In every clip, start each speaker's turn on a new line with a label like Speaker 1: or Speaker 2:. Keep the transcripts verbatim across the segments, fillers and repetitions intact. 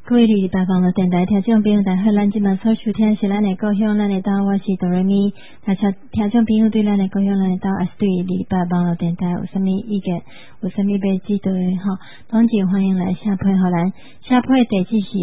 Speaker 1: 各位二二八网络电台听众朋友大家好，咱今晚所收听是咱的故乡咱的岛，我是哆瑞咪。大家听众朋友对咱的故乡咱的岛还是对二二八网络电台有什么意见，有什么要指导的吼，当然欢迎来写批给咱，写批的地址是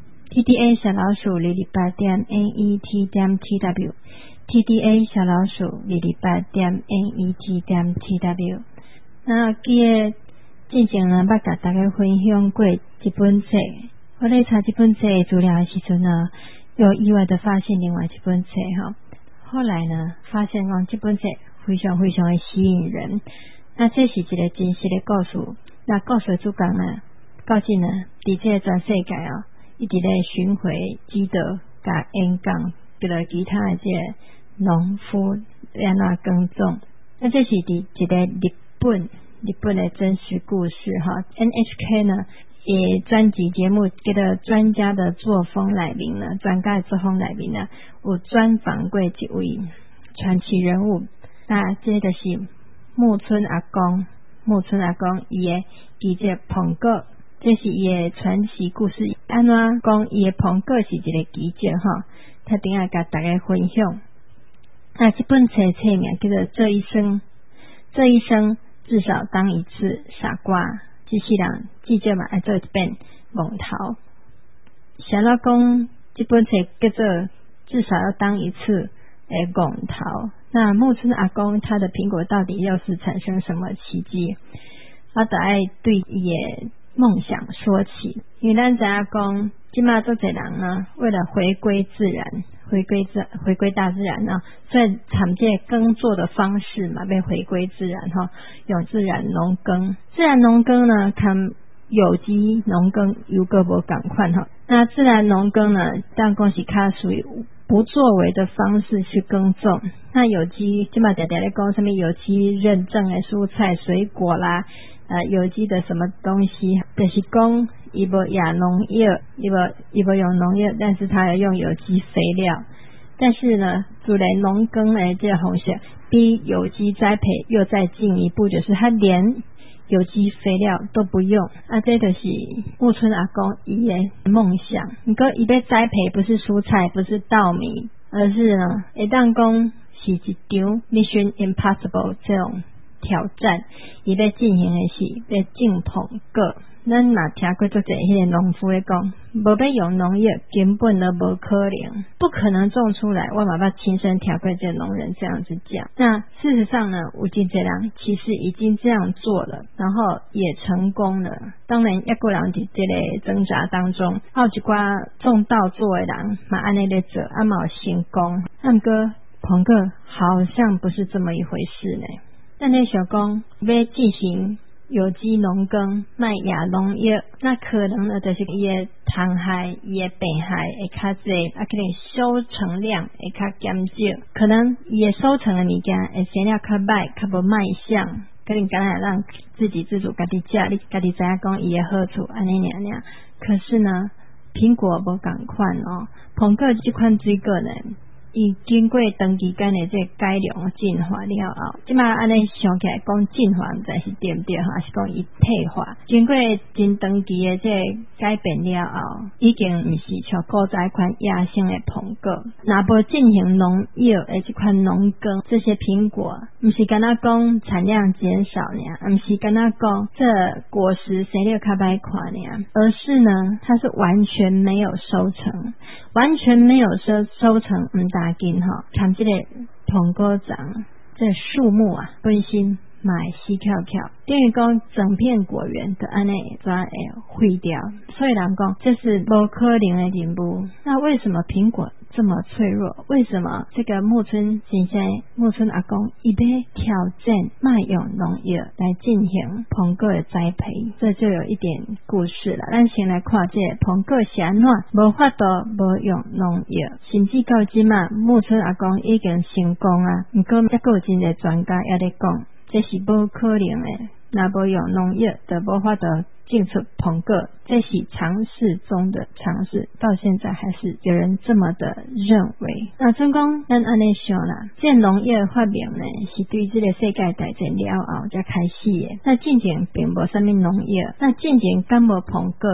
Speaker 1: T D A 小老鼠二二八点 N E T 点 T W T D A 小老鼠二二八点 N E T 点 T W。 那记得之前呢捌甲大家分享过一本册，我在查这本册的资料的时阵呢，有意外的发现另外一本册哈。后来呢，发现讲这本册非常非常的吸引人。那这是一个真实的故事。那故事主角呢，到今呢，伫这个全世界哦，一直在巡回指导、甲演讲，给了其他的这个农夫安怎耕种。那这是伫一个日本日本的真实故事哈。N H K 呢？也专辑节目叫做专家的作风内面呢，专家的作风内面呢，有专访过一位传奇人物。那这个是木村阿公，木村阿公伊的记者彭哥，这是伊的传奇故事。安怎讲伊的彭哥是一个记者哈，他顶下甲大家分享。那这本册册名叫做这一生，这一生至少当一次傻瓜。这世人记者嘛爱做一遍戆头，想到讲这本册叫做至少要当一次诶戆头。那木村阿公他的苹果到底又是产生什么奇迹？我就爱对伊的梦想说起，因为咱知影讲，今嘛做侪人呢，为了回归自然，回归自回归大自然呢，所以产这耕作的方式嘛，被回归自然哈，用自然农耕。自然农耕呢，跟有机农耕有个无共款哈。那自然农耕呢，当讲是较属于不作为的方式去耕种。那有机今嘛常常咧讲什么有机认证的蔬菜水果啦，呃，有机的什么东西，就是讲伊无亚农药，伊无伊无用农药，但是它要用有机肥料。但是呢，主来农耕的这个方式比有机栽培又再进一步，就是它连有机肥料都不用。啊，这就是木村阿公伊的梦想。不过伊要栽培不是蔬菜，不是稻米，而是呢，会当讲是一场 Mission Impossible 这种挑战，伊要进行的是要种苹果。咱嘛听过足侪迄个农夫咧讲，无要用农药根本都无可能，不可能种出来。我嘛捌亲身听过这农人这样子讲。那事实上呢，有真侪人其实已经这样做了，然后也成功了。当然，一个人伫这个挣扎当中，还有一寡种稻作的人嘛安尼咧做，啊嘛有成功。啊毋过彭哥好像不是这么一回事呢。咱咧想讲要进行有机农耕，卖亚农药，那可能呢就是伊的虫害、伊的病害会较侪，啊，可能收成量会较减少，可能伊的收成的物件会生了较歹，较无卖相，可能敢若让自给自足家己食，你家己知影讲伊的好处安尼尔尔。可是呢，苹果无共款哦，苹果这款水果呢，伊经过长期间的这改良进化了后，即马安尼想起来讲进化，毋知是对毋对哈？还是讲伊退化？经过真长期的这改变了后，已经毋是像古早款野生的苹果。若无进行农药的这款农耕，这些苹果毋是敢若讲产量减少呢，毋是敢若讲这果实生了较歹看呢，而是呢，它是完全没有收成，完全没有收收成，毋大紧吼，看这个苹果长，这树木啊，本身嘛会死翘翘，等于讲整片果园都安尼怎会毁掉？所以人讲这是不可能的任务。那为什么苹果这么脆弱？为什么这个木村先生、木村阿公伊要挑战卖用农药来进行苹果的栽培？这就有一点故事了。咱先来看这苹果是安怎无法度无用农药，甚至到今嘛，木村阿公已经成功啊。不过还有真侪专家也在讲，这是不可能的。若无用农药，就无法度种出苹果，这是尝试中的尝试，到现在还是有人这么的认为。那总讲咱安尼想啦，这农业发明呢，是对这个世界大战了后才开始的。那进前并无什么农业，那进前敢无苹果，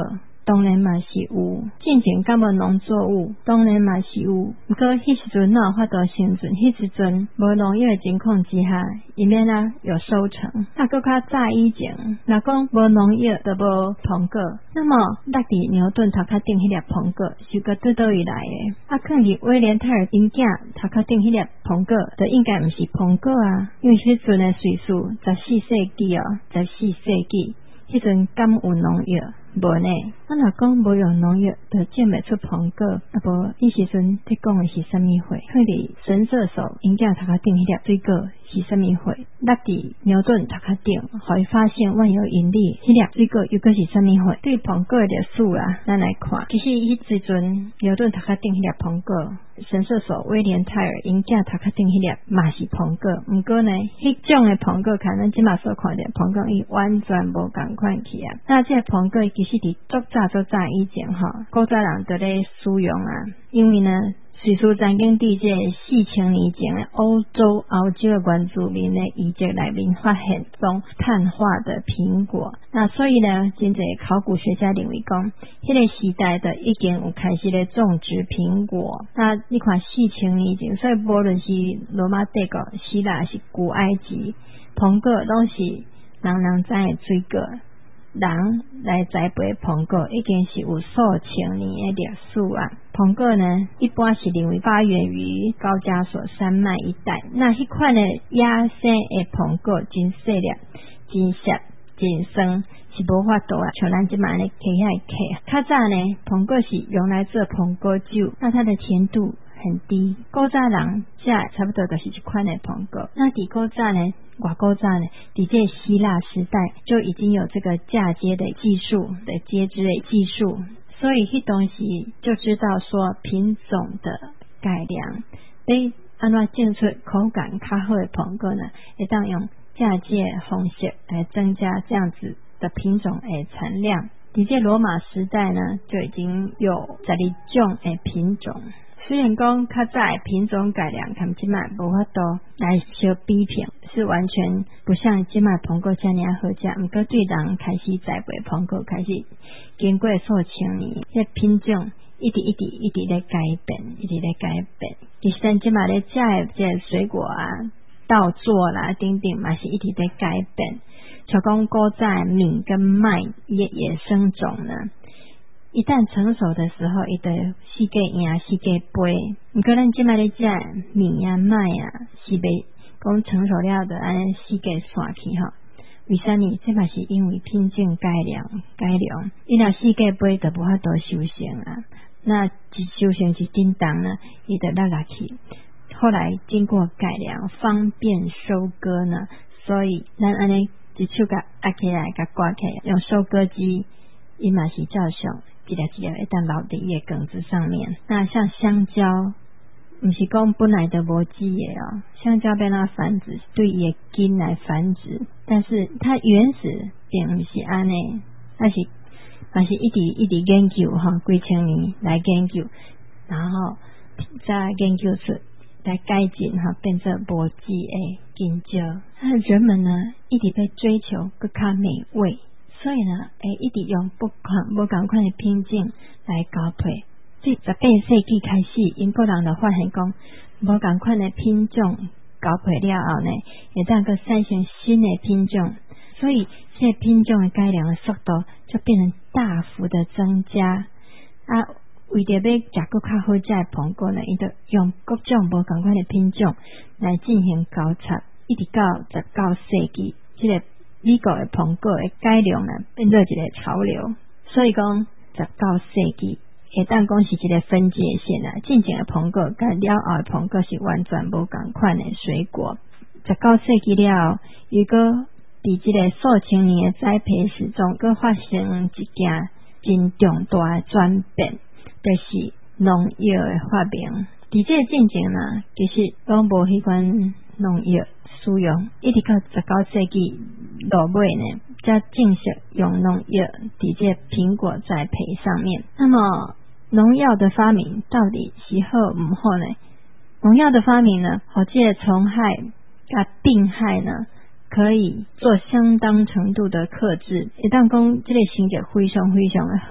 Speaker 1: 当然嘛是有，进前敢无农作物，当然嘛是有。不过迄时阵哪有法度生存？迄时阵无农业的情况之下，以免啊有收成。那搁较早以前，若讲无农业就无苹果，那么落伫牛顿头壳顶迄粒苹果是个对倒位来的？啊，看伫威廉泰尔因囝头壳顶迄粒苹果，就应该毋是苹果啊，因为迄阵的岁数十四世纪哦，十四世纪。迄阵敢有农药？无呢。我若讲无用农药，就种袂出苹果。啊无，迄时阵伫讲的是啥物货？看伫神射手因囝头壳顶迄粒水果是啥物货？落伫牛顿头壳顶，互伊发现万有引力，迄粒水果又搁是啥物货？对苹果的历史啊，咱来看。其实迄时阵牛顿头壳顶迄粒苹果，神射手威廉泰尔因囝头壳顶迄粒嘛是苹果。毋过呢，迄种的苹果，看咱即马所看的苹果，伊完全无共款去啊。那这苹果其实伫足早足早以前吼，古早人都咧使用啊，因为呢。史书曾经伫这四千年前的欧洲欧洲的原住民的遗迹内面发现种碳化的苹果，那所以呢，真侪考古学家认为讲，迄个时代的已经有开始咧种植苹果。那你看四千年前，所以无论是罗马帝国、希腊是古埃及，苹果拢是人人知的水果。人来栽培苹果已经是有数千年的历史啊。苹果呢，一般是认为发源于高加索山脉一带。那迄款的野生的苹果真细粒、真涩、真酸，是无法度啊，像咱即摆咧摕遐摕。较早呢，苹果是用来做苹果酒，那它的甜度很低。古早人食差不多就是一款的苹果。那伫古早呢？外古早呢，伫这希腊时代就已经有这个嫁接的技术的接枝的技术，所以迄当时就知道说品种的改良，要安怎种出口感较好的苹果呢？会当用嫁接方式来增加这样子的品种的产量。伫这罗马时代呢，就已经有十二种的品种。虽然讲较早的品种改良，跟即卖无法度来相比拼，是完全不像即卖苹果遮尔好食。毋过对人开始栽培苹果，开始经过数千年，这品种一直一直一直咧改变，一直咧改变。其实咱即卖咧食的这水果啊、稻作啦等等，嘛是一直咧改变。像讲古早的米跟麦野野生种呢。一旦成熟的时候，伊就四界赢四界飞。毋过咱即摆咧食米啊、麦啊，是袂讲成熟了的安尼四界散去吼。为啥呢？这嘛是因为品种改良改良，伊若四界飞就无法度收成啊。那一收成一叮当呢，伊就落下去。后来经过改良，方便收割呢，所以咱安尼一手甲压起来，甲刮起来，用收割机，伊嘛是照常。一粒一粒会当留伫伊个梗子上面。那像香蕉，毋是讲本来就无籽的哦，香蕉被它繁殖对伊个根来繁殖，但是它原始并毋是安尼，它是嘛是一直一直研究哈，几千年来研究，然后再研究出来改进哈，变成无籽的香蕉。那人们呢，一直在追求更加美味。所以呢，会一直用不款无共款的品种来交配。即十八世纪开始，英国人就发现讲，无共款的品种交配了后呢，会当个产生新的品种，所以这品种的改良的速度就变成大幅的增加。啊，为着要食更较好食的苹果呢，伊就用各种无共款的品种来进行交叉，一直到十九世纪，这个。美国的苹果的改良呢，变做一个潮流，所以讲十九世纪会当讲是一个分界线啊。进前的苹果甲了后的苹果是完全无共款的水果。十九世纪了后，如果伫这个数千年的栽培史中，佮发生一件真重大的转变，就是农药的发明。伫这个进前呢，其实拢无迄款农药使用，一直到十九世纪落尾呢，才正式用农药伫这苹果栽培上面。那么农药的发明到底是好毋好呢？农药的发明呢，互这个虫害甲病害呢，可以做相当程度的克制，会当讲这个成绩非常非常的好。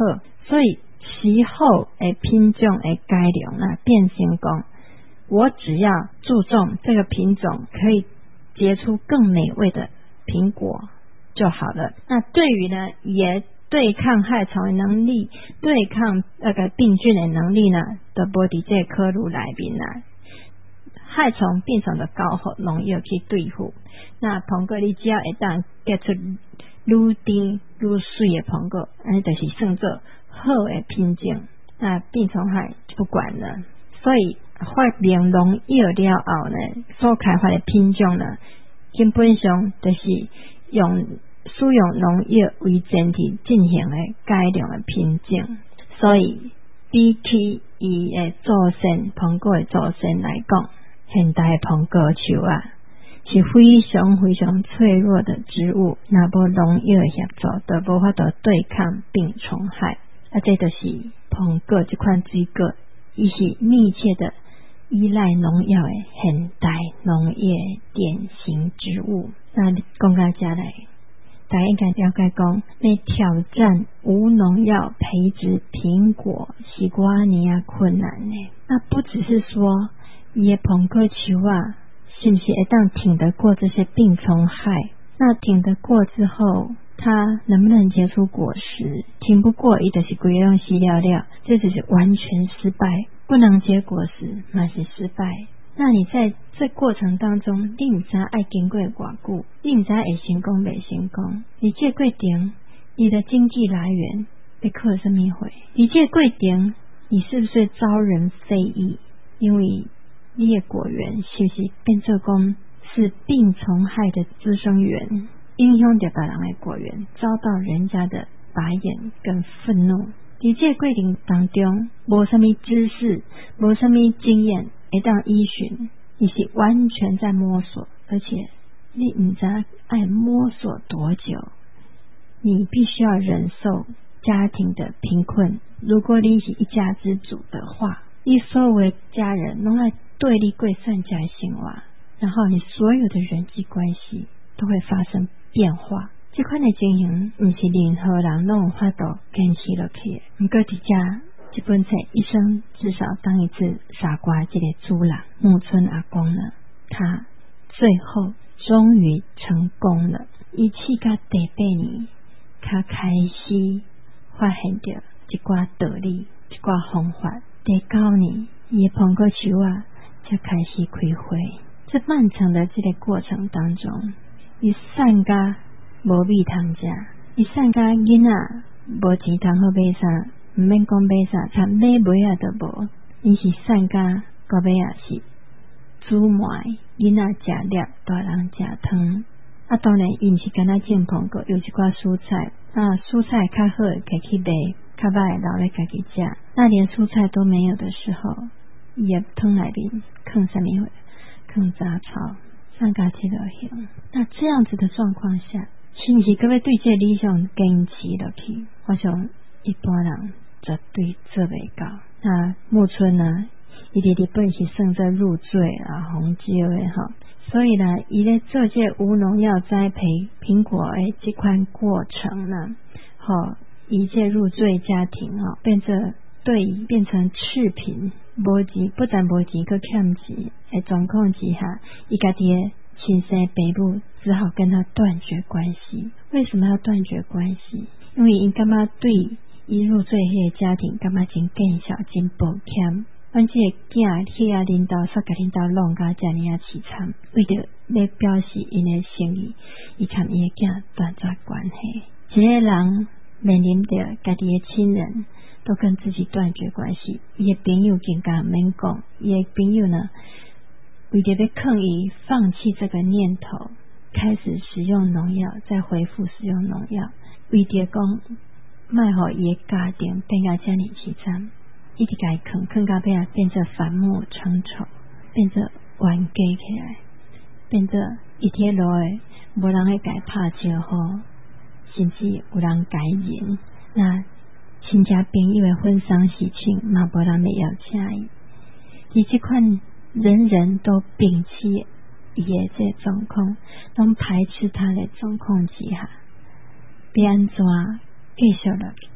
Speaker 1: 所以其后的品种的改良啊，变成讲我只要注重这个品种可以结出更美味的苹果就好了。那对于呢，也对抗害虫的能力，对抗那个病菌的能力呢，都无伫这科路内面啦。害虫病虫的高好农药去对付。那苹果你只要会当结出愈甜愈水的苹果，安尼就是算做好的品种。那病虫害就不管了。所以发明农药了后呢，所开发的品种呢，基本上就是用使用农药为前提进行的改良的品种。所以比起伊的祖先苹果的祖先来讲，现代的苹果树啊是非常非常脆弱的植物，若无农药的协助，就无法度对抗病虫害。啊，这就是苹果这款水果，伊是密切的依赖农药的现代农业典型植物。那讲到这来，大家应该了解讲，要挑战无农药培植苹果是多尼啊困难呢。那不只是说伊的苹果树啊，是不是会当挺得过这些病虫害？那挺得过之后，它能不能结出果实？挺不过，伊就是规样死了了，这就是完全失败。不能结果实，那是失败。那你在这过程当中，你唔知爱经过偌久，你唔知会成功未成功？你这过程，你的经济来源要靠什么回？你这过程，你是不是遭人非议？因为你的果园是不是变做讲是病虫害的滋生源，影响到别人的果园，遭到人家的白眼跟愤怒。在这过程当中，无什么知识，无什么经验会当依循，你是完全在摸索，而且你唔知爱摸索多久。你必须要忍受家庭的贫困。如果你是一家之主的话，你所有的家人拢爱对你过善加生活，然后你所有的人际关系都会发生变化。这款的情形不是任何人都有法度坚持落去的。不过伫这这本册一生至少当一次傻瓜这个主人木村阿公呢，他最后终于成功了。伊试到第八年，他开始发现到一寡道理，一寡方法。第九年，伊的苹果树啊才开始开花。这漫长的这个过程当中，伊善加无米通食，伊善加囡仔无钱通好买啥，唔免讲买啥，他买买啊都无。伊是善加到尾啊是煮糜，囡仔食粒，大人食汤。啊，当然伊毋是干那种苹果，有一寡蔬菜啊，蔬菜较好可以去卖，较歹留咧家己食。那连蔬菜都没有的时候，伊也汤内面放什么？放杂草，善加这落行。那这样子的状况下，是不是各位对这个理想坚持落去？我想一般人绝对做袂到。那木村呢，伊伫日本是算作入赘啊，红椒的哈。所以呢，伊咧做这无农药栽培苹果的这款过程呢，吼，以这入赘家庭哈，变成对变成赤贫，无钱，不但无钱，佮欠钱的状况之下，伊家己的亲生爸母只好跟他断绝关系。为什么要断绝关系？因为伊感觉对伊入赘迄个家庭感觉真见笑，真抱歉。阮这个囝迄个领导煞甲领导弄甲遮尔啊凄惨，为着要表示因的心意，伊甲伊的囝断绝关系。一个人面临着家己的亲人都跟自己断绝关系，伊的朋友更加免讲，伊的朋友呢，为着要抗议放弃这个念头，开始使用农药，再恢复使用农药，为着讲卖互伊的家庭变甲遮尔凄惨。一直改坑坑到尾啊，变作反目成仇，变作冤家起来，变作一天路诶，无人会改拍招呼，甚至有人改人。那亲家朋友的婚丧喜庆，嘛无人要邀请伊。以这款人人都摒弃伊的这状况，拢排斥他的状况之下，要安怎继续落去？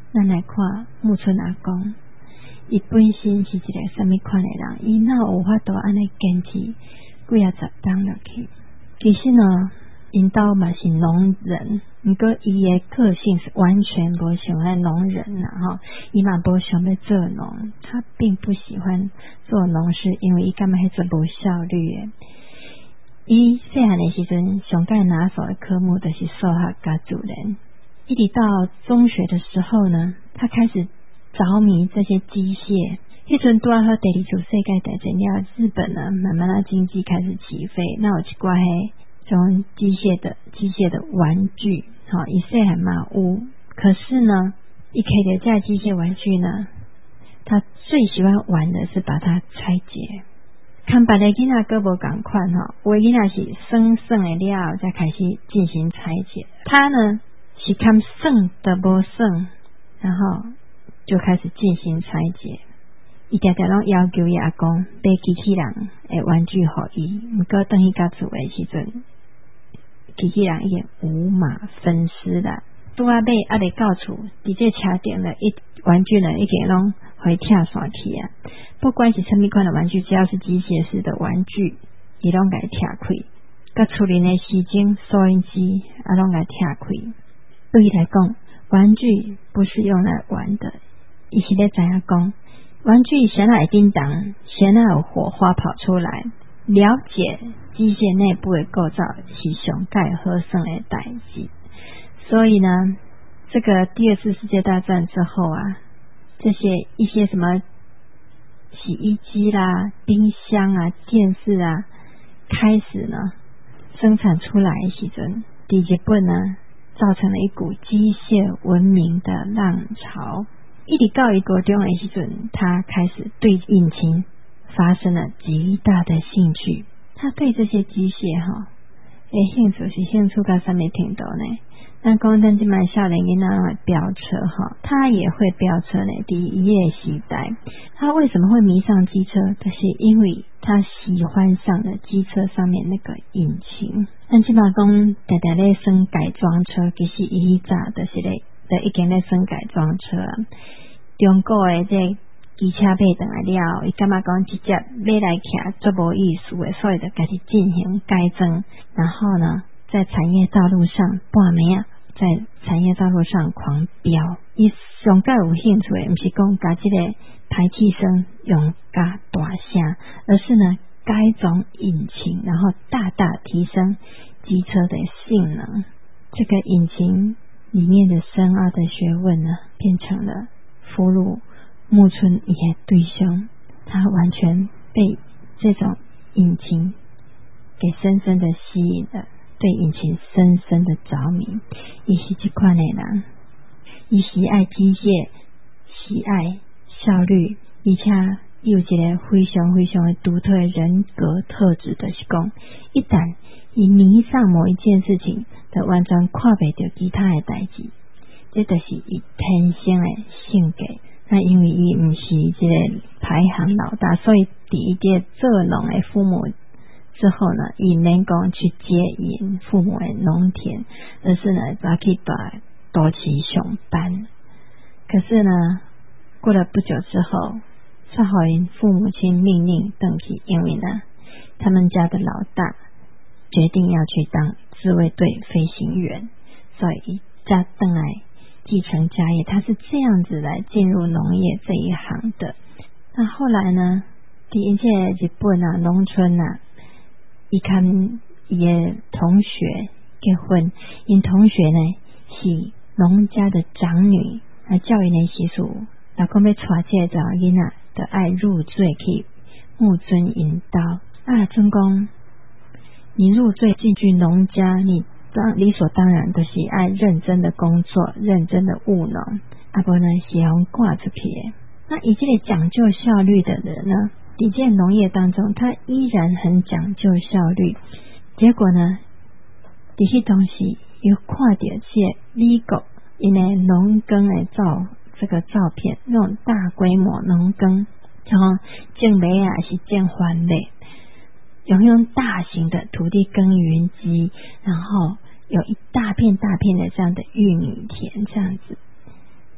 Speaker 1: 咱来看木村阿公，伊本身是一个什么款的人？伊哪有法度安尼坚持几啊十当落去？其实呢，因兜嘛是农人，不过伊的个性是完全不像那农人啦吼，伊嘛不想要做农，他并不喜欢做农事，因为伊感觉迄阵无效率的。伊细汉的时阵，上界拿手的科目就是数学甲自然。一直到中学的时候呢，他开始着迷这些机械。迄阵拄啊好第二次世界大战了，日本呢慢慢的经济开始起飞，那有一寡迄种机械的机械的玩具，好，伊细汉嘛有，可是呢，伊摕到这机械玩具呢，他最喜欢玩的是把它拆解。看别的囡仔个无同款吼，有的囡仔是算算的了后才开始进行拆解，他呢是看算的无算，然后就开始进行拆解。伊常常拢要求伊阿公买机器人的玩具给伊，不过等伊到厝的时阵，机器人已经五马分尸了。拄啊买还未到厝，直接车顶了一玩具呢，已经拢会跳散去啊！不管是什么款的玩具，只要是机械式的玩具，伊拢给跳开。甲厝里的时钟、收音机啊，拢给跳开。对伊来讲，玩具不是用来玩的，伊是咧知影讲。玩具谁来叮当，谁来有火花跑出来？了解机械内部的构造是上盖合算的代志。所以呢，这个第二次世界大战之后啊，这些一些什么洗衣机啦、冰箱啊、电视啊，开始呢生产出来的时阵，在日本呢造成了一股机械文明的浪潮。一直到伊高中的时阵，他开始对引擎发生了极大的兴趣。他对这些机械哈，诶，兴趣是兴趣到什么程度呢？那讲咱即摆少年囡仔会飙车哈，他也会飙车呢。第一夜时代，他为什么会迷上机车？就是因为他喜欢上了机车上面那个引擎。咱即摆讲常常咧算改装车，其实伊早就是咧。的已经咧算改装车啊，中国的这机车买回来了，伊感觉讲直接买来骑足无意思的，所以就开始进行改装，然后呢，在产业道路上半暝啊，在产业道路上狂飙。伊上介有兴趣的，不是讲加这个排气声用加大声，而是呢改装引擎，然后大大提升机车的性能。这个引擎里面的深奥的学问呢，变成了俘虏木村伊的对象，他完全被这种引擎给深深的吸引了，对引擎深深的着迷。伊是这款的人，伊喜爱机械，喜爱效率，而且有一个非常非常的独特的人格特质，就是讲，一旦伊迷上某一件事情，就完全看不到其他的代志，这就是伊天生的性格。那因为伊不是这个排行老大，所以第一个做农的父母之后呢，伊能够去接引父母的农田，而是呢早去大都市上班。可是呢，过了不久之后，少好因父母亲命令登记，因为呢，他们家的老大决定要去当自卫队飞行员，所以家登来继承家业。他是这样子来进入农业这一行的。那后来呢，第一届日本啊农村啊，伊看伊的同学结婚，因同学呢是农家的长女，啊教育的习俗，老公要娶这个查某囡仔，就爱入赘去木村引导啊，尊公。你入赘进去农家，你当理所当然都是爱认真的工作，认真的务农，啊不呢是用挂出去的。那以这个讲究效率的人呢，在这农业当中，他依然很讲究效率。结果呢，这些东西又看到这美国因为农耕的照这个照片，那种大规模农耕，然后种麦啊是种番类。有用大型的土地耕耘机，然后有一大片大片的这样的玉米田这样子，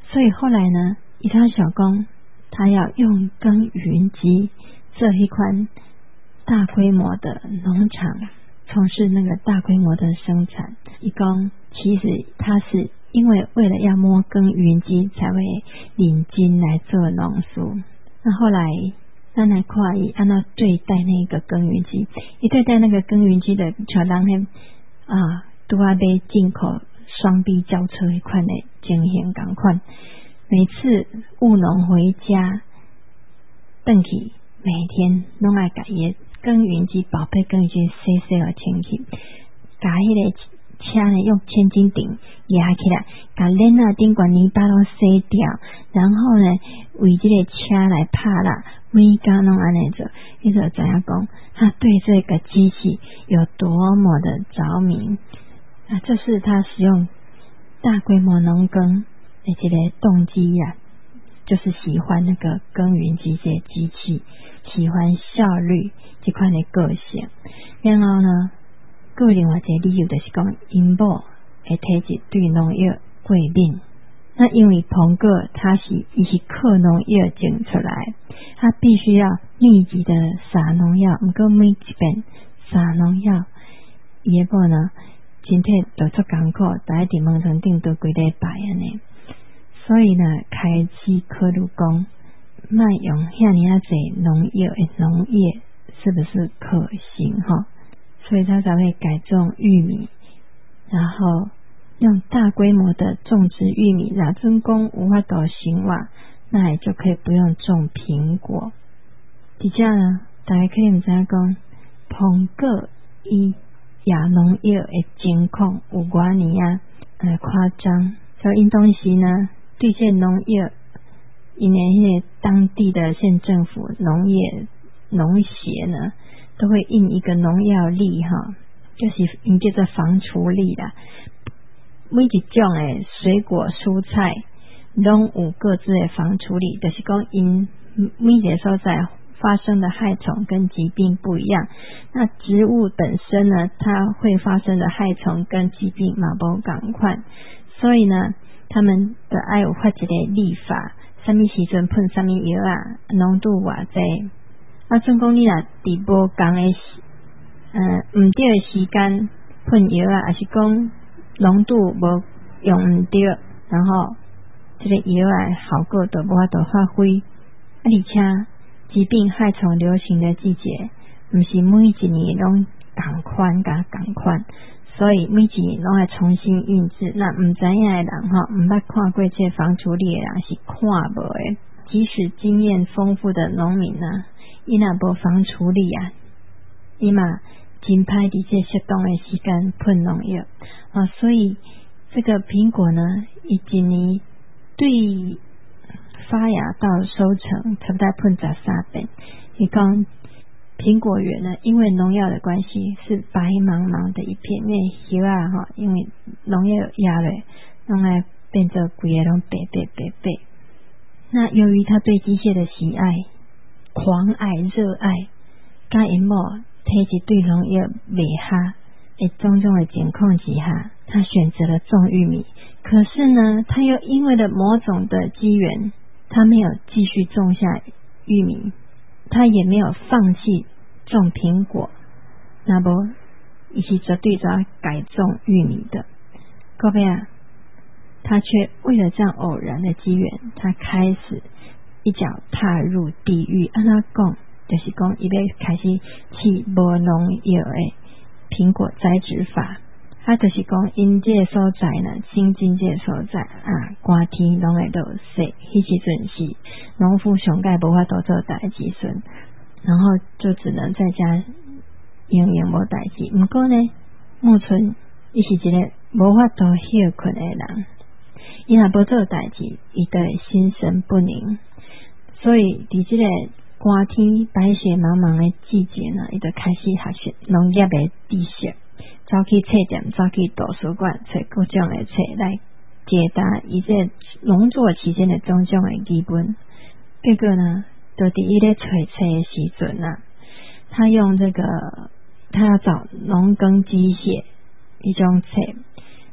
Speaker 1: 所以后来呢，伊他小公他要用耕耘机这一款大规模的农场，从事那个大规模的生产。伊讲其实他是因为为了要摸耕耘机才会领金来做农书。那后来咱来看伊按照对待那个耕耘机，伊对待那个耕耘机的像人迄啊，拄啊买进口双臂轿车迄款的情形同款。每次务农回家回去，每天拢爱甲伊的耕耘机宝贝耕耘机洗洗个清气，甲迄个车呢用千斤顶压起来，把链啊顶管泥巴拢洗掉，然后呢为这个车来拍啦，每家拢安尼做，你就知影讲他对这个机器有多么的着迷啊！这是他使用大规模农耕的这个动机呀、啊，就是喜欢那个耕耘机这个机器，喜欢效率这款的个性。然后呢，个另外一个理由就是讲，因某的体质对农药过敏。那因为彭哥他是伊是靠农药种出来，他必须要密集的撒农药，不过每一遍撒农药，伊个某呢身体就出艰苦，在伫门床顶都几礼拜安尼。所以呢，开机考虑讲，卖用遐尼啊侪农药的农业是不是可行哈？所以他才会改种玉米，然后用大规模的种植玉米，让真公无法度行哇，那也就可以不用种苹果。底下呢，大家可以唔知影讲，彭哥伊亚农药的情况有偌尼啊，呃夸张。所以因当时呢，对这农药，因为迄个当地的县政府农业农协呢，都会印一个农药粒哈，就是因叫做防除粒啦。每一种诶水果蔬菜拢有各自的防除粒，就是讲因每一个所在发生的害虫跟疾病不一样。那植物本身呢，它会发生的害虫跟疾病嘛无同款，所以呢，他们的爱有发一个立法，什么时阵喷什么药啊，浓度偌济。啊，总讲你若伫无共的呃唔对的时间喷药啊，还是讲浓度无用唔对，然后这个药啊效果就无法度发挥。啊，而且疾病害虫流行的季节，唔是每一年拢同款甲同款，所以每一年拢要重新印制。那唔知影的人吼，唔捌看过这防除力的人是看无的。即使经验丰富的农民呢，伊若无防除力啊，伊嘛真歹伫这适当的时间喷农药啊。所以这个苹果呢，伊一年对发芽到收成差不多喷十三遍。伊讲苹果园呢，因为农药的关系是白茫茫的一片，因为叶啊哈，因为农药压落，拢来变做规个拢白白白白。那由于他对机械的喜爱、狂爱、热爱，加因某体质对农药袂合的种种的情况之下，他选择了种玉米。可是呢，他又因为了某种的机缘，他没有继续种下玉米，他也没有放弃种苹果，那不伊是绝对要改种玉米的。各位啊，他却为了这样偶然的机缘，他开始一脚踏入地狱。按他讲，就是讲伊要开始去无农药的苹果栽植法。啊，就是讲因这个所在呢，新进这个所在啊，寒天拢会落雪，迄时阵是农夫上届无法度做代志时，然后就只能在家营营无代志。不过呢，木村伊是一个无法度休困的人，伊若无做代志，伊就会心神不宁。所以伫这个寒天白雪茫茫的季节呢，伊就开始学习农业的知识。走去册店，走去图书馆，找各种的册来解答伊这农作期间的种种的基本。结果呢，就伫伊咧找册的时阵啊，他用这个，他要找农耕机械一种册，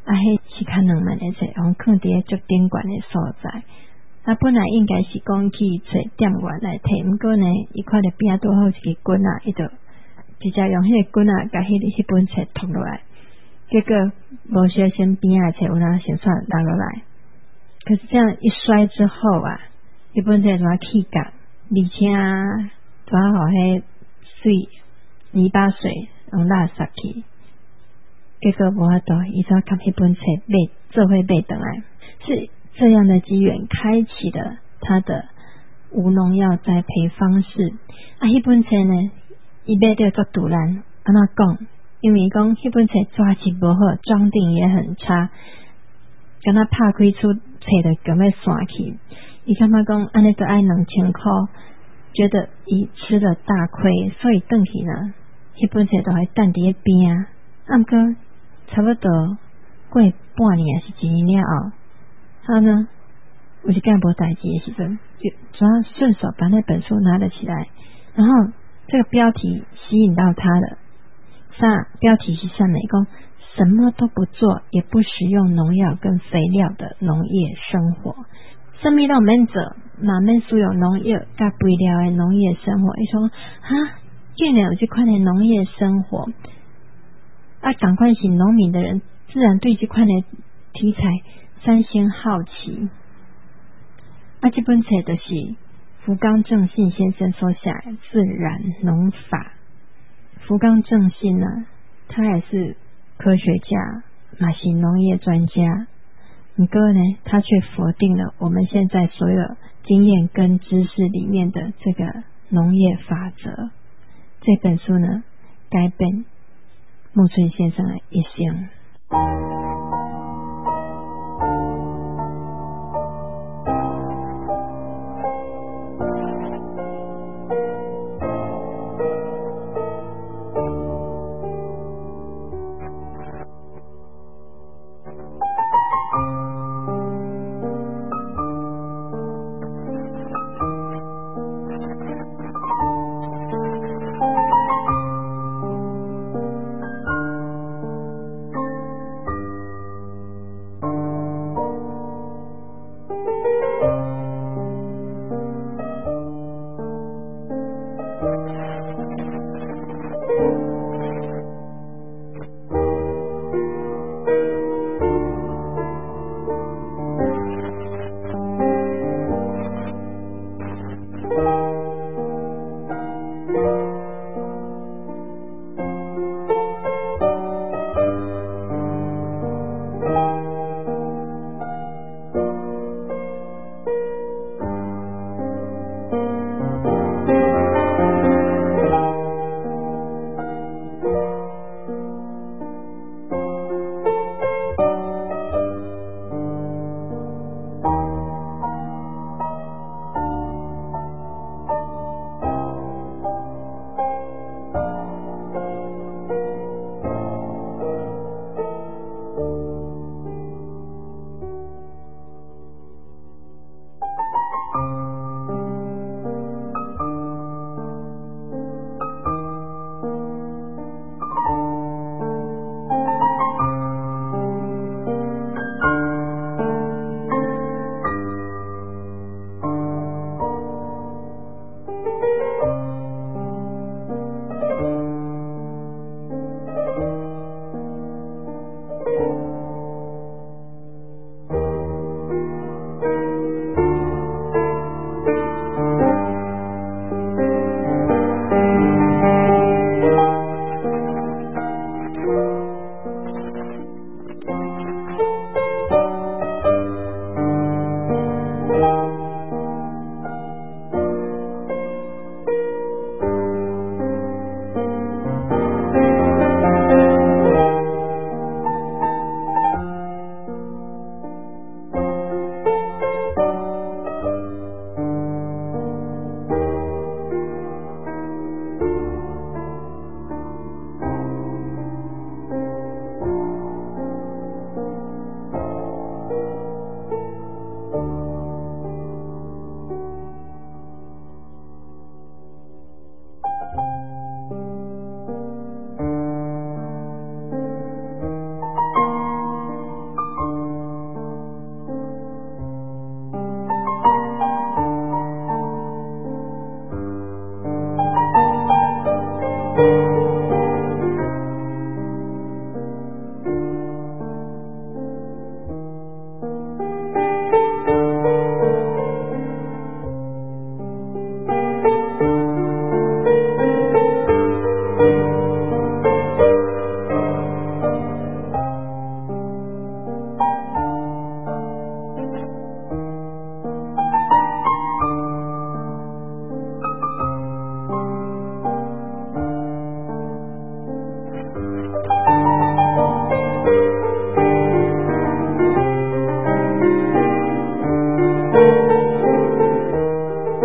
Speaker 1: 啊，迄是较冷门的册，互放伫足顶悬的所在。啊，本来应该是讲去找店员来摕，毋过呢，伊看到边仔拄好一支棍啊，伊就直接用迄个棍啊，甲迄迄本册拖落来。结果无小心边仔册有人先算落落来。可是这样一摔之后啊，迄本册怎啊起角，而且啊，怎啊互迄水泥巴水用垃圾去。结果无法度，伊怎甲迄本册买做伙买倒来，是这样的机缘开启了他的无农药栽培方式。啊，迄本册呢，伊买到足突然，安怎讲？因为讲迄本册抓起不好，装订也很差，敢若拍开出册就咁要散去。伊感觉讲安尼都爱两千块，觉得伊吃了大亏，所以转去呢，迄本册就会等伫迄边啊。啊，毋过差不多过半年还是一年了后，他呢有一件无代志的时阵，就主要顺手把那本书拿了起来，然后这个标题吸引到他了。啥标题是啥呢？讲什么都不做，也不使用农药跟肥料的农业生活。什么都免做，嘛免使用农药甲肥料的农业生活。伊说哈，竟然有这款的农业生活。啊，赶快是农民的人，自然对这款的题材三先好奇。啊，这本册就是福冈正信先生所写的《自然农法》。福冈正信呢，他也是科学家，也是农业专家。不过呢，他却否定了我们现在所有经验跟知识里面的这个农业法则。这本书呢，改变木村先生的一生。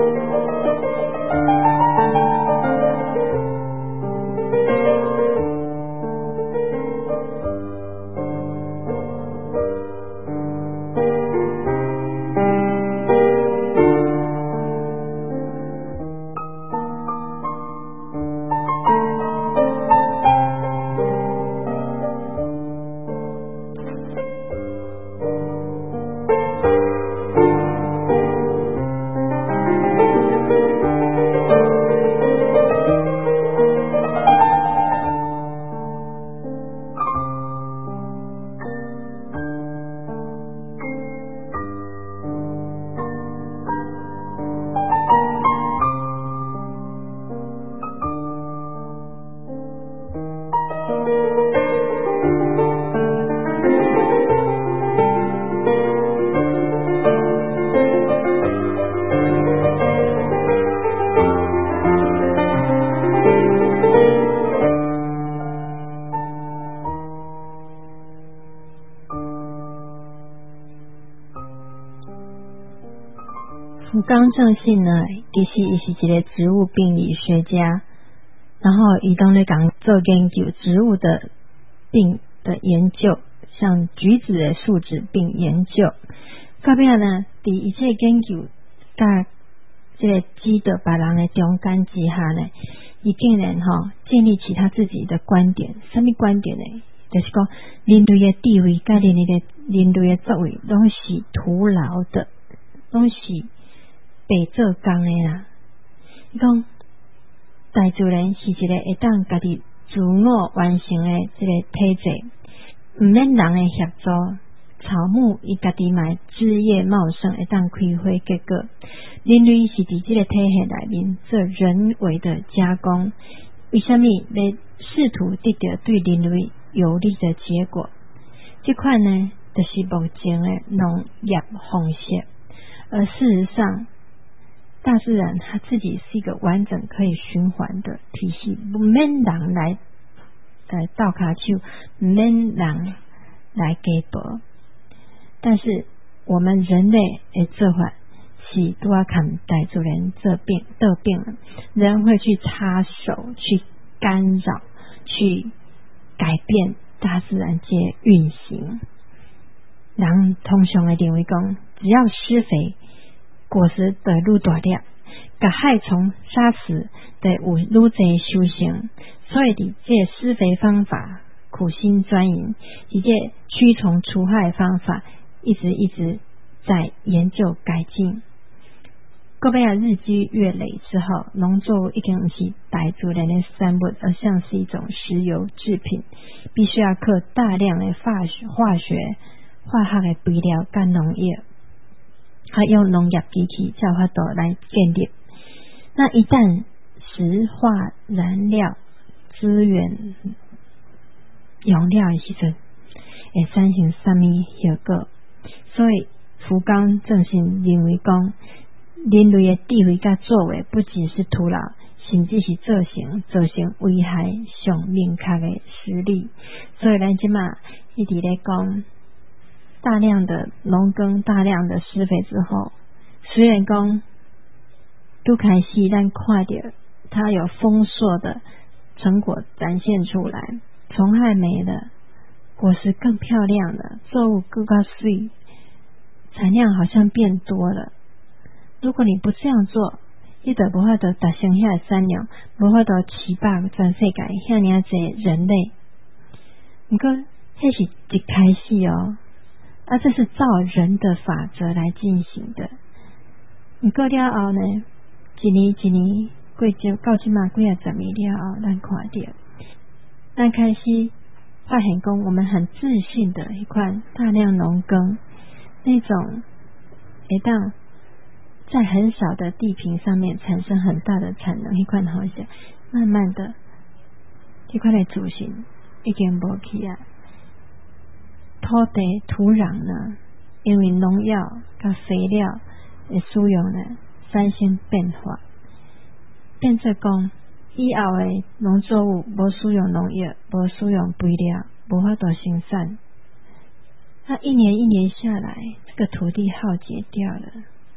Speaker 1: 福冈正信呢，其实伊是一个植物病理学家，然后伊当咧讲做研究植物的病的研究，像橘子的树脂病研究。到尾呢，伫一切研究甲这个指导别人的中间之下呢，伊竟然吼建立起他自己的观点。什么观点呢？就是讲人类的地位甲人类的人类的作为，拢是徒劳的，拢是白做工的啦。伊讲大自然是一个会当家己自我完成的这个体制，毋免人的协助。草木伊家己嘛枝叶茂盛，会当开花结果。人类是伫这个体系内面做人为的加工，为什么要试图得到对人类有利的结果？这款呢，就是目前的农业方式。而事实上，大自然它自己是一个完整可以循环的体系，不免人来呃倒骹手，不免人来给夺。但是我们人类的做法是都要看大自然这病得病了，人会去插手、去干扰、去改变大自然界运行。人通常的认为讲，只要施肥，果实就愈大粒，把害虫杀死就有愈侪收成。所以伫这施肥方法苦心钻研，以及驱虫除害方法一直一直在研究改进。到尾啊日积月累之后，农作物已经不是大自然的产物，而像是一种石油制品，必须要靠大量的化学、化学、化学的肥料跟农业，还用农业机器才有法度来建立。那一旦石化燃料资源用了的时阵，会产生什么效果？所以福冈正信认为讲，人类的地位甲作为不仅是徒劳，甚至是造成造成危害上明确的实例。所以咱即马一直咧讲，大量的农耕、大量的施肥之后，虽然讲都开始咱看到它有丰硕的成果展现出来，虫害没了，果实更漂亮了，作物更加水，产量好像变多了。如果你不这样做，你就无法度达成遐个产量，无法度饲饱全世界遐尔啊侪人类。不过，迄是一开始哦，啊，这是照人的法则来进行的。不过了后呢，一年一年过就到即嘛几啊十年了后，咱看到，咱开始发现讲，我们很自信的一款大量农耕，那种会当在很小的地坪上面产生很大的产能，一款好些，慢慢的这块的主型已经无去啊。土地土壤呢，因为农药跟肥料的使用呢，产生变化，变做讲以后的农作物无使用农药，无使用肥料，无法度生产。那一年一年下来，这个土地耗竭掉了。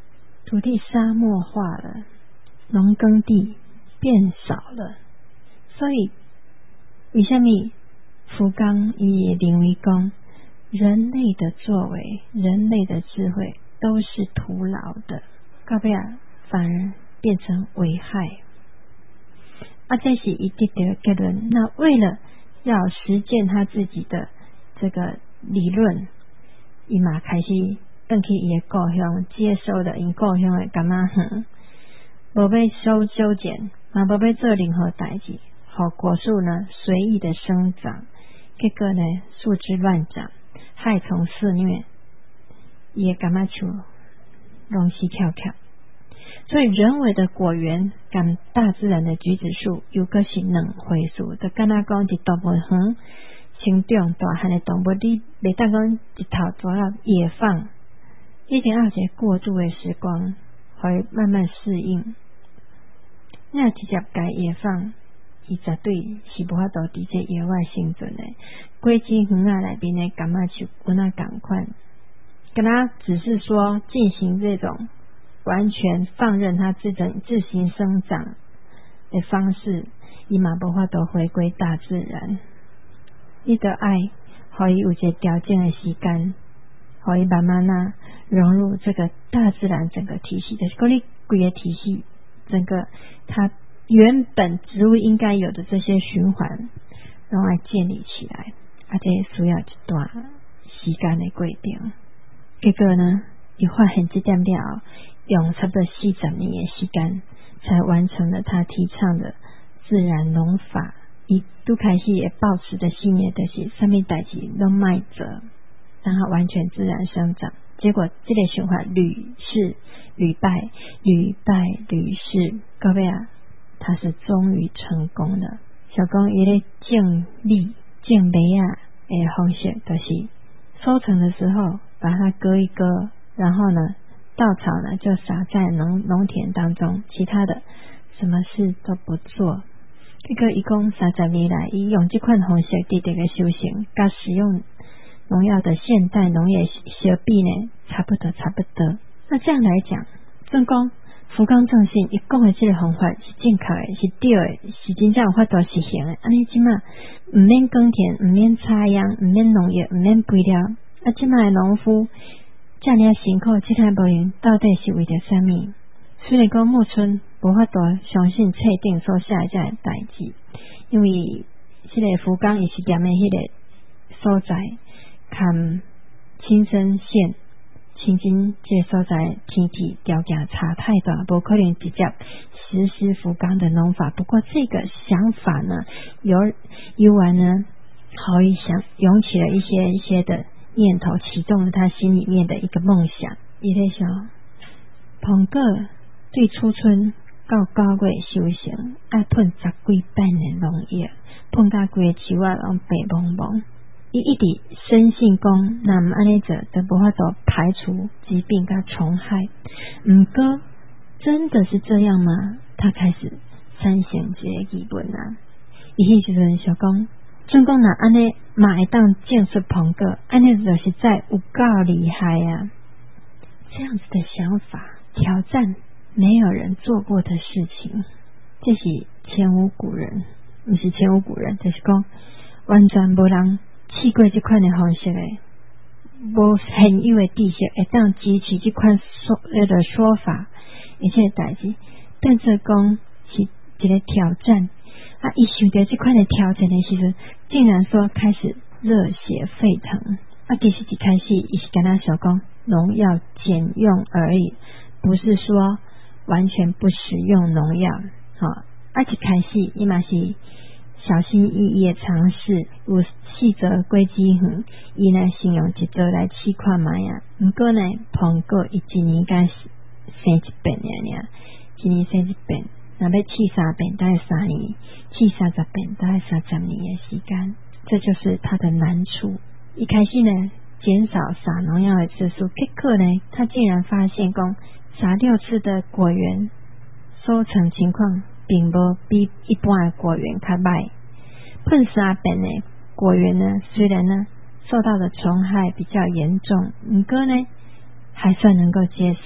Speaker 1: 土地沙漠化了，农耕地变少了，所以为什么福冈也认为说人类的作为，人类的智慧都是徒劳的，到尾啊反而变成危害啊，这是他得到的结论。那为了要实践他自己的这个理论，他嘛开始回去他的故乡，接受了他故乡的感觉远，没要修修剪，也没要做任何代志，让果树呢随意的生长，结果呢树枝乱长，害虫肆虐，他的感觉像拢死翘翘。所以人为的果园跟大自然的橘子树又搁是两回事，就敢若讲一动物园成长大汉的动物，你袂当讲一头抓到野放，一定要有一个过渡的时光，互伊慢慢适应。你若直接甲野放，伊绝对是无法度伫这野外生存的。果子园啊内面的感觉就有那同款，跟他只是说进行这种完全放任它自己自行生长的方式，伊嘛无法度回归大自然。你得爱互伊有一个调整的时间，互伊慢慢啊融入这个大自然整个体系，就是说你整个体系，整个它原本植物应该有的这些循环，让它建立起来，啊，这需要一段时间的过程。结果呢，伊发现这点了，用差不多四十年的时间，才完成了他提倡的自然农法。伊拄开始也抱持的信念，就是什么代志拢卖做，让它完全自然生长。结果这个循环屡试屡败，屡败屡试，到尾啊，他是终于成功了。小公伊咧种米种麦啊的方式，就是收成的时候把它割一割，然后呢稻草呢就撒在农农田当中，其他的什么事都不做。这个一共三十年来，伊用这款方式直直的修行，跟使用农药的现代农业相比呢，差不多差不多。那这样来讲，正讲福冈正信伊讲的这个方法是正确的，是对的，是真正有法度实行的。安尼即马唔免耕田，唔免插秧，唔免农业，唔免肥料，啊，即马的农夫这样辛苦，这台无用，到底是为着什么？虽然讲木村无法度相信确定所写的这样的代志，因为这个福冈伊是踮的迄个所在，看青森县青金这个所在天气条件差太大，不可能直接实施福冈的农法。不过这个想法呢，有有完呢，好一想涌起了一些一些的念头，启动了他心里面的一个梦想。伊在想，彭哥对初春到九月修行，爱喷十几版的农药，喷到规个树啊拢白茫茫。伊一直深信讲，那么安尼做就无法度排除疾病跟虫害。毋过真的是这样吗？他开始产生一个疑问啊！伊迄时阵想讲，总讲若安尼嘛会当种出苹果，安尼就实在有够厉害啊！这样子的想法，挑战没有人做过的事情，这是前无古人，不是前无古人，就是讲完全无人试过这款的方式诶，无现有的知识会当支持这款说那个说法，而且代志变做讲是一个挑战。啊，伊想到这款的挑战的时阵，竟然说开始热血沸腾。啊，其实一开始伊是跟他想讲农药减用而已，不是说完全不使用农药。好、哦，啊，一开始伊嘛是小心翼翼的尝试，有四则果子园，伊呢先用一则来试看卖啊。不过呢，苹果伊一年该生一遍尔尔，一年生一遍，若要试三遍，大概三年；试三十遍，大概三十年的时间。这就是它的难处。一开始呢，减少撒农药的次数，结果呢，他竟然发现讲撒六次的果园收成情况并无比一般的果园较歹。喷三遍的果园呢，虽然呢受到的虫害比较严重，不过呢还算能够接受。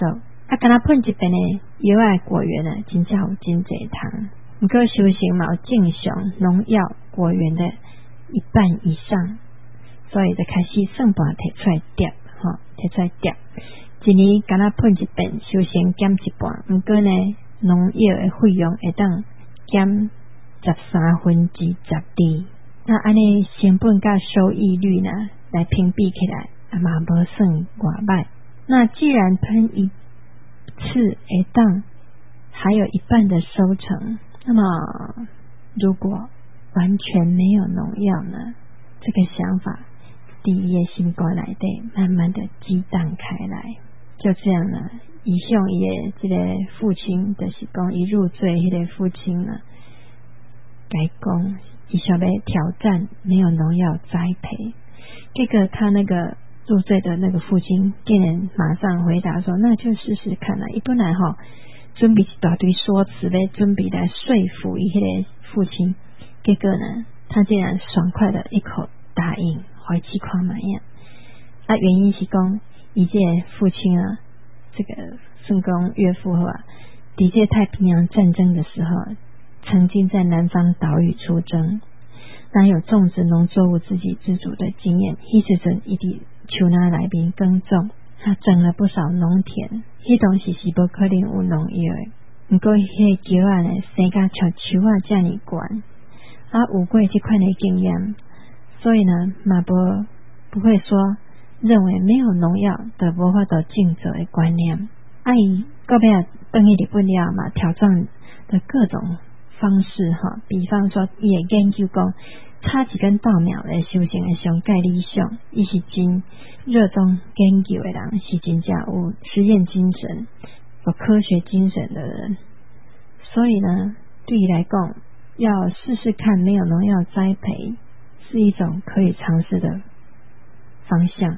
Speaker 1: 啊，敢若喷一遍的药的果园呢，真正有真济糖。不过修行嘛有正常农药果园的一半以上，所以就开始算盘摕出来叠，吼，摕出来叠。一年敢若喷一遍，修行减一半。不过呢，农药的费用会当减十三分之十二。那安尼成本甲收益率呢，来评比起来，啊嘛无算偌歹。那既然喷一次会当还有一半的收成，那么如果完全没有农药呢？这个想法第一页心肝内底慢慢的激荡开来。就这样呢，以向伊的这个父亲，就是讲一入赘迄个父亲呢，该讲伊想要挑战没有农药栽培。这个他那个入赘的那个父亲竟然马上回答说，那就试试看啦。伊本来吼准备一大堆说辞咧，准备来说服伊迄个父亲，结果呢，他竟然爽快的一口答应，怀期看买呀。啊，原因是讲伊这个父亲啊，这个顺公岳父啊，抵制太平洋战争的时候，曾经在南方岛屿出征，那有种植农作物自给自足的经验。迄时阵伊伫树林内面耕种，他种了不少农田。迄当时是无可能有农药的，不过迄个桥仔呢，生甲像树仔这么悬，啊，有过这款的经验，所以呢，嘛无不会说认为没有农药就无法度种植的观念。啊，伊到尾啊，等于日本了嘛，挑战的各种方式哈，比方说，伊会研究讲，插一根稻苗来修行的上界理想，伊是真热衷研究的人，是真正有实验精神、有科学精神的人。所以呢，对伊来讲，要试试看没有农药栽培，是一种可以尝试的方向。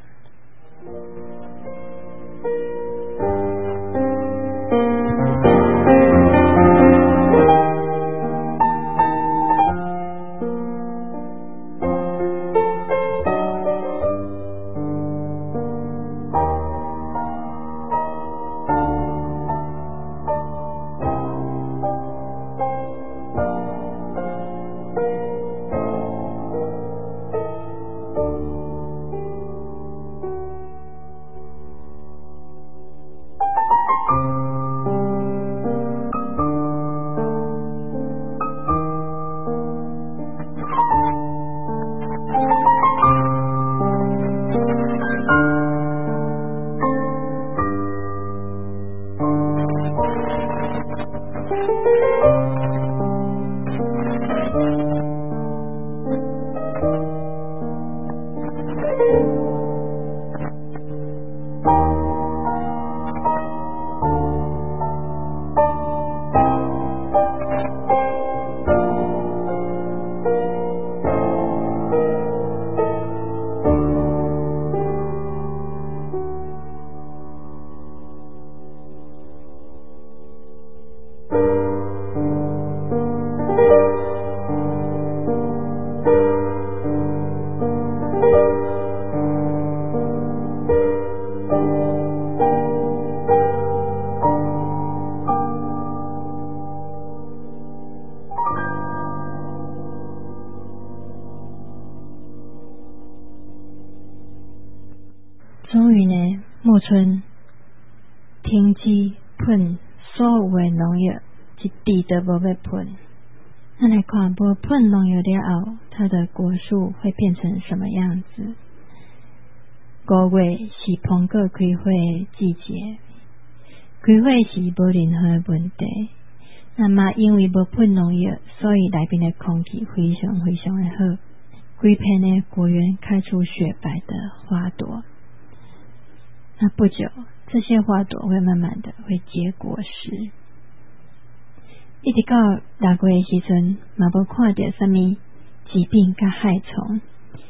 Speaker 1: 终于呢，暮春停止喷所有的农药，一滴都无要喷。那来看，无喷农药了后，它的果树会变成什么样子？五月是苹果开花的季节，开花是无任何问题。那么因为无喷农药，所以内边的空气非常非常的好，规片的果园开出雪白的花朵。那不久，这些花朵会慢慢的会结果实，一直到六月的时阵，嘛无看到什么疾病甲害虫。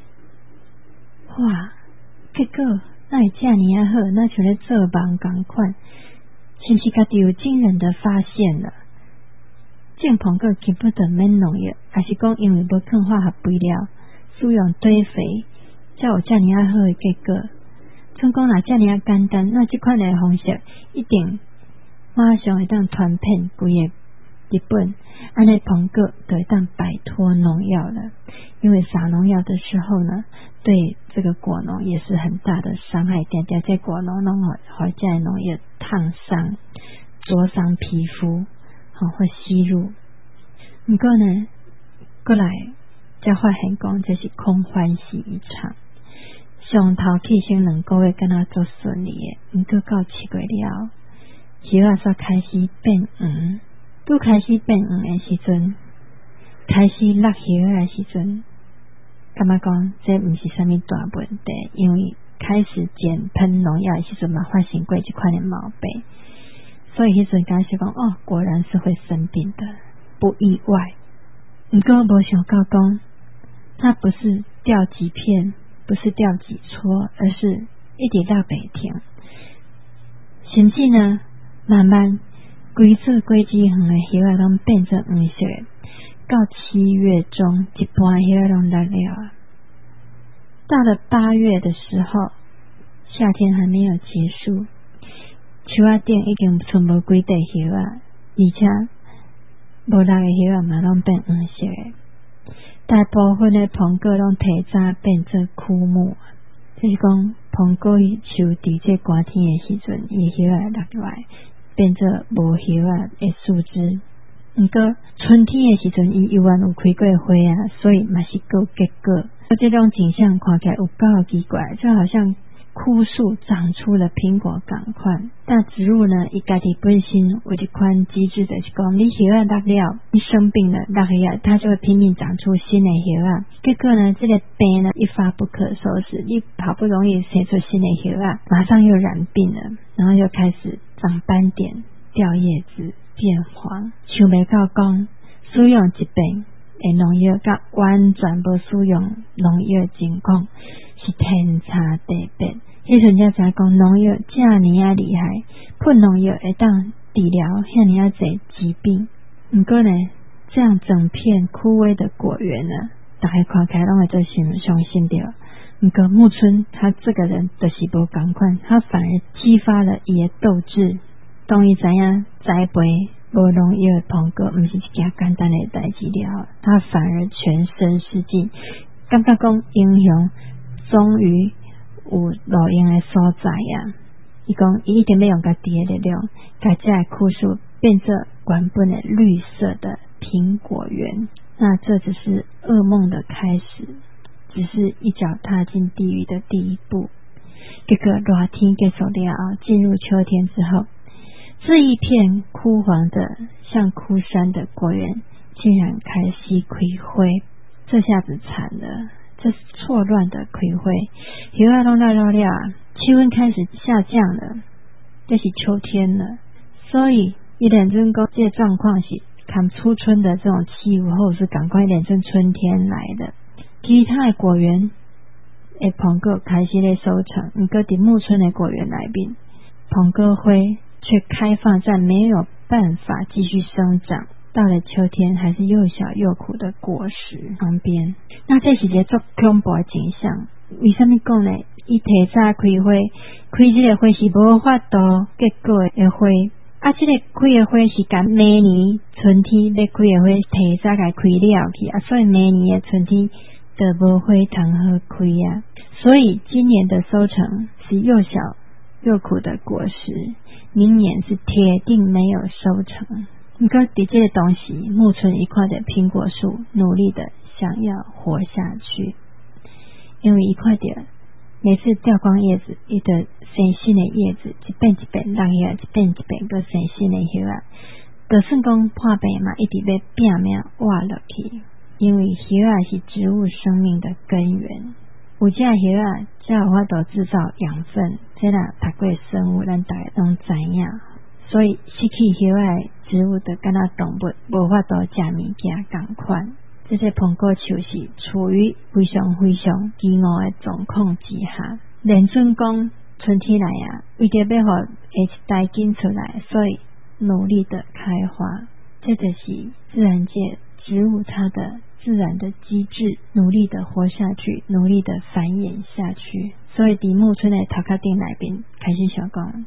Speaker 1: 哇！结果那会这么好，那像咧做梦同款，是不是家己有惊人的发现了？种苹果根本就免农药，还是讲因为无放化学肥料，使用堆肥，才有这么好的结果？像讲若这么简单，那这款的方式一定马上会当传遍规个日本，安尼苹果就会当摆脱农药了。因为撒农药的时候呢，对这个果农也是很大的伤害，点点这果农拢会这农药烫伤、灼伤皮肤，好会吸入。不过呢，过来才发现讲这是空欢喜一场。上头起先两个月跟他做顺利的，不过到七月了，叶啊煞开始变黄，拄开始变黄的时阵，开始落叶的时阵，感觉讲这不是什么大问题，因为开始减喷农药的时阵嘛，发生过这款的毛病，所以迄阵感觉讲哦，果然是会生病的，不意外。不过没想到讲，它不是掉几片，不是掉几撮，而是一直落不停，甚至呢，慢慢规次规枝远的叶啊，拢变成黄色的。到七月中，一半叶拢落了。到了八月的时候，夏天还没有结束，树仔顶已经剩无几块叶啊，而且无落的叶啊嘛拢变黄色的。大部分的苹果拢提早变做枯木，就是讲苹果树伫这寒天的时阵，伊叶啊落来变做无叶啊的树枝。不过春天的时阵，伊犹原有开过花啊，所以嘛是够结果。这种景象看起来有够奇怪，就好像枯树长出了苹果同款。但植物呢，伊家己本身有一款机制，就是讲你叶啊落了，你生病了落叶啊，它就会拼命长出新的叶啊。结果呢，这个病呢一发不可收拾，你好不容易生出新的叶啊，马上又染病了，然后又开始长斑点、掉叶子、变黄。想袂到讲使用一遍的农药，甲完全无使用农药情况是天差地别。迄阵才知讲农药这么啊厉害，喷农药会当治疗遐尼啊侪疾病。不过呢，这样整片枯萎的果园呢，大家看起来拢会做心伤心掉。不过木村他这个人就是无同款，他反而激发了伊的斗志。当伊知影栽培无农药的苹果，不是一件简单的代志了，他反而全身是劲，感觉讲英雄终于有路用的所在呀！伊讲伊一定要用家己的力量，把这个枯树变作原本的绿色的苹果园。那这只是噩梦的开始，只是一脚踏进地狱的第一步。这个热天结束了后，进入秋天之后，这一片枯黄的像枯山的果园竟然开始开花，这下子惨了，这是错乱的开花，叶啊拢落了了，气温开始下降了，这是秋天了，所以伊认真讲这个状况是看初春的这种气候，或者是赶快认真春天来的。其他的果园的苹果开始在收成，不过伫木村的果园内面，苹果花却开放在没有办法继续生长，到了秋天还是又小又苦的果实旁边。那这是一个足恐怖的景象。为什么讲呢？伊提早开花，开这个花是无法度结果的花，啊，这个开的花是甲明年春天要开的花提早甲开了去啊，所以明年的春天就无花通好开啊。所以今年的收成是又小又苦的果实，明年是铁定没有收成。不过伫这个东西，木村一块的苹果树努力的想要活下去，因为一块的每次掉光叶子，伊就生新的叶子，一遍一遍落叶，一遍一遍个生新的叶啊。就算讲破病嘛，一直要拼命活落去，因为叶啊是植物生命的根源。有这叶啊，才有法度制造养分，这啦读过生物，咱大家拢知影。所以失去叶啊植物的跟它动物无法度食物件同款。这些苹果树是处于非常非常饥饿的状况之下，连准讲春天来啊，为着要互下一代紧出来，所以努力的开花。这就是自然界植物它的自然的机制，努力的活下去，努力的繁衍下去。所以伫木村的头壳顶内边开始想讲，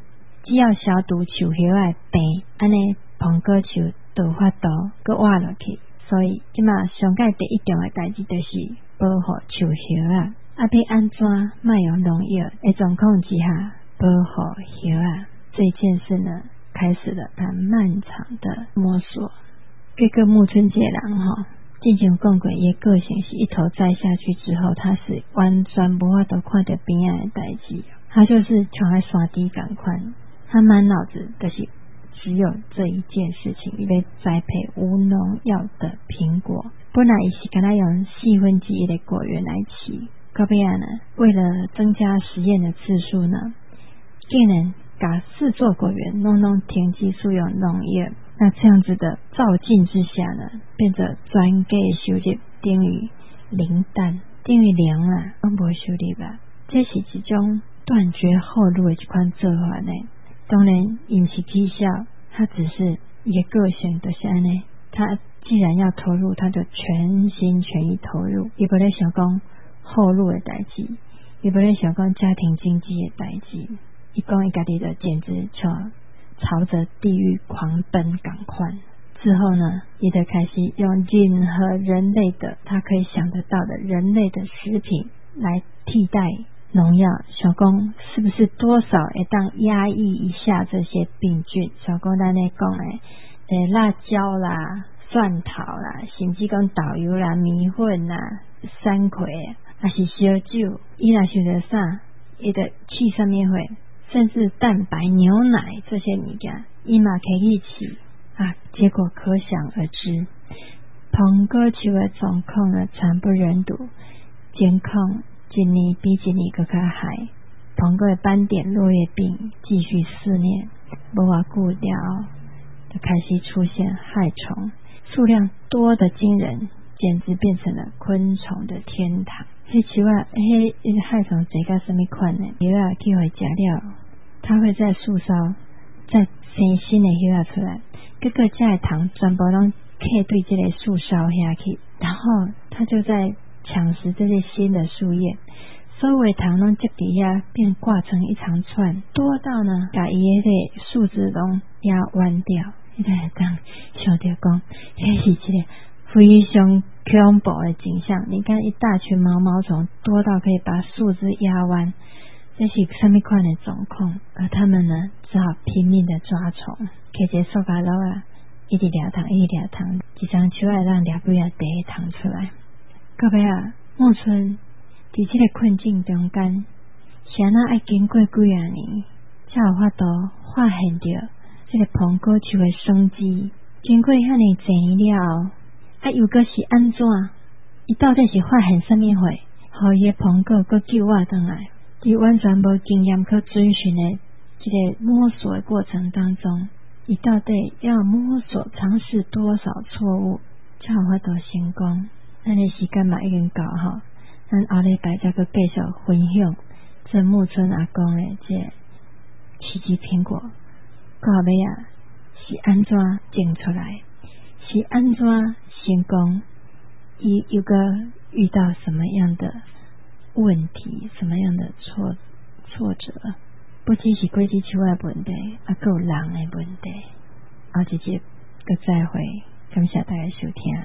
Speaker 1: 只要消除树叶的病，安尼苹果树就有法度搁活落去。所以即马上界第一重的代志就是保护树叶啊！啊，要安怎莫用农药的状况之下保护叶啊？这件事呢，开始了他漫长的摸索。这个木村介人哈，之前讲过，伊个性是一头栽下去之后，他是完全无法度看到边仔的代志，他就是像在山底同款，他满脑子就是只有这一件事情，要栽培无农药的苹果。本来伊是跟他用细分之一的果园来起，到尾仔呢，为了增加实验的次数呢，竟然把四座果园弄弄停止使用农药。那这样子的照进之下呢，变得全价收入等于零蛋，等于零啦，都无收入啦。这是一种断绝后路的一款做法呢。当然，伊不是讥笑，他只是一个个性就是安尼。他既然要投入，他就全心全意投入，伊不咧想讲后路的代志，伊不咧想讲家庭经济的代志。伊讲伊家己的简直像朝着地狱狂奔赶快。之后呢，伊就开始用任何人类的他可以想得到的人类的食品来替代农药，想讲是不是多少会当压抑一下这些病菌。想讲咱咧讲诶，诶辣椒啦、蒜头啦，甚至讲豆油啦、米粉啦、山葵还是烧酒，伊若想着啥，伊就去上面会。甚至蛋白、牛奶这些物件，伊嘛可以起啊，结果可想而知。苹果树的状况呢，惨不忍睹，监控一年比一年更加害。苹果的斑点落叶病继续肆虐，无偌久了，就开始出现害虫，数量多的惊人，简直变成了昆虫的天堂。迄树啊，迄害虫侪到什么款呢？叶啊，去互食了。它会在树梢再生新的叶啊出来，各个这的糖全部拢刻对这个树梢下去，然后它就在抢食这些新的树叶，所有的糖拢积底下变挂成一长串，多到呢把伊的树枝拢压弯掉。你才当想到讲，这是一个非常恐怖的景象。你看一大群毛毛虫多到可以把树枝压弯。这是什么款的状况？而他们呢，只好拼命的抓虫，摕一个塑胶箩啊，一直抓糖，一直抓糖，一张手来让抓几啊袋糖出来。到尾啊，木村在这个困境中间，是安怎爱经过几啊年，才有法度发现到这个苹果树的生机。经过遐尼侪年了，啊，又搁是安怎？伊到底是发现什么货，互伊的苹果搁救活转来？在完全无经验可遵循的这个摸索的过程当中，你到底要摸索尝试多少错误才有法度成功？咱的时间嘛已经到吼，咱后礼拜再去继续分享这木村阿公的这奇迹苹果，到尾啊是安怎种出来，是安怎成功，伊又个遇到什么样的问题，什么样的挫挫折，不只是果子树的问题，还有人的问题。后一集再再会，感谢大家收听。